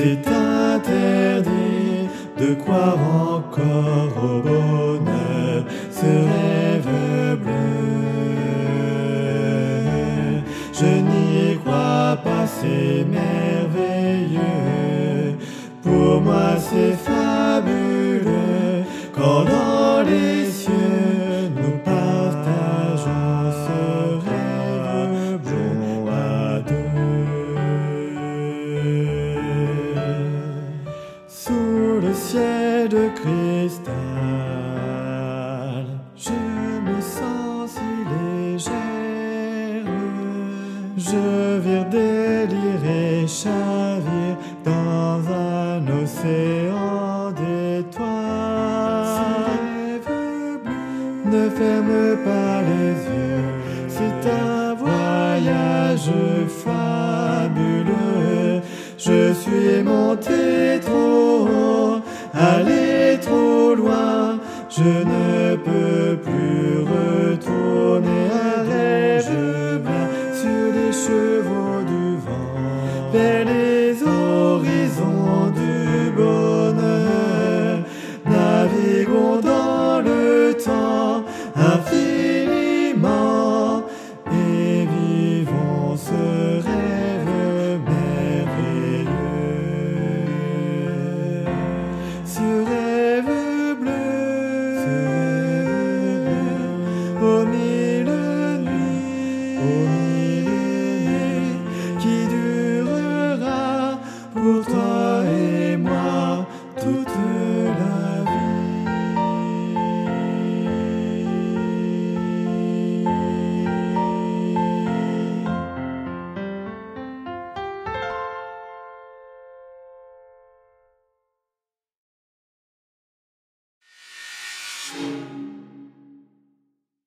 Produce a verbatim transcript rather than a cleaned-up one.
c'est interdit de croire encore au bonheur, ce rêve bleu. Je n'y crois pas, c'est merveilleux. Pour moi c'est fabuleux, quand dans les cieux nous partageons ce rêve bleu à deux. Sous le ciel de cristal, je me sens si légère. Je vire, délire et chavire dans un océan d'étoiles. Ne ferme pas les yeux, c'est un voyage fabuleux. Je suis monté trop haut, allé trop loin, je ne peux plus retourner. Un rêve blanc sur les chevaux du vent, vers les horizons du bonheur. Naviguons dans le temps infiniment et vivons ce rêve merveilleux. Ce rêve bleu, ce rêve bleu, aux mille nuits, aux mille nuits, qui durera pour toi et moi toute la vie.